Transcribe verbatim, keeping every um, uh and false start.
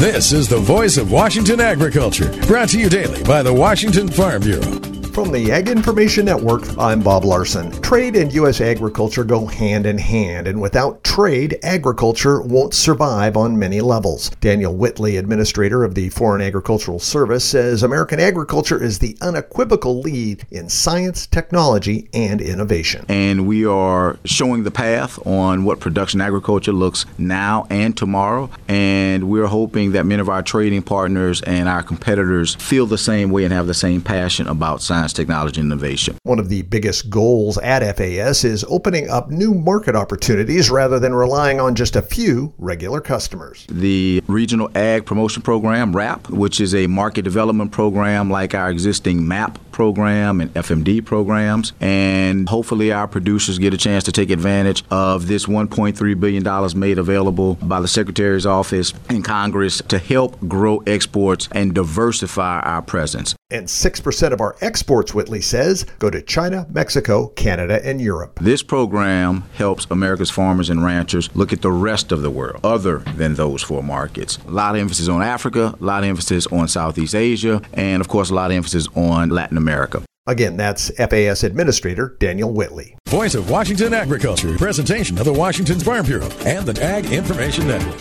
This is the voice of Washington agriculture, brought to you daily by the Washington Farm Bureau. From the Ag Information Network, I'm Bob Larson. Trade and U S agriculture go hand in hand, and without trade, agriculture won't survive on many levels. Daniel Whitley, administrator of the Foreign Agricultural Service, says American agriculture is the unequivocal lead in science, technology, and innovation. And we are showing the path on what production agriculture looks now and tomorrow, and we're hoping that many of our trading partners and our competitors feel the same way and have the same passion about science, technology, and innovation. One of the biggest goals at F A S is opening up new market opportunities rather than relying on just a few regular customers. The Regional Ag Promotion Program, RAP, which is a market development program like our existing MAP program and F M D programs, and hopefully our producers get a chance to take advantage of this one point three billion dollars made available by the Secretary's office and Congress to help grow exports and diversify our presence. And six percent of our exports, Whitley says, go to China, Mexico, Canada, and Europe. This program helps America's farmers and ranchers look at the rest of the world other than those four markets. A lot of emphasis on Africa, a lot of emphasis on Southeast Asia, and of course a lot of emphasis on Latin America. Again, that's F A S Administrator Daniel Whitley. Voice of Washington Agriculture, presentation of the Washington Farm Bureau and the Ag Information Network.